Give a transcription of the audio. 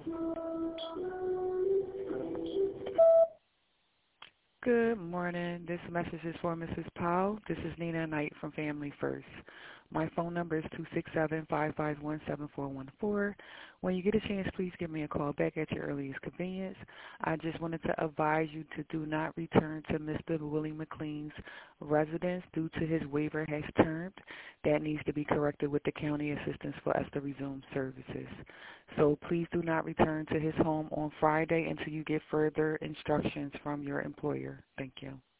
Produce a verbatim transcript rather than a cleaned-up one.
Good morning. This message is for Missus Powell. This is Nina Knight from Family First. My phone number is two six seven, five five one, seven four one four. When you get a chance, please give me a call back at your earliest convenience. I just wanted to advise you to do not return to Mister Willie McLean's residence due to his waiver has termed. That needs to be corrected with the county assistance for us to resume services. So please do not return to his home on Friday until you get further instructions from your employer. Thank you.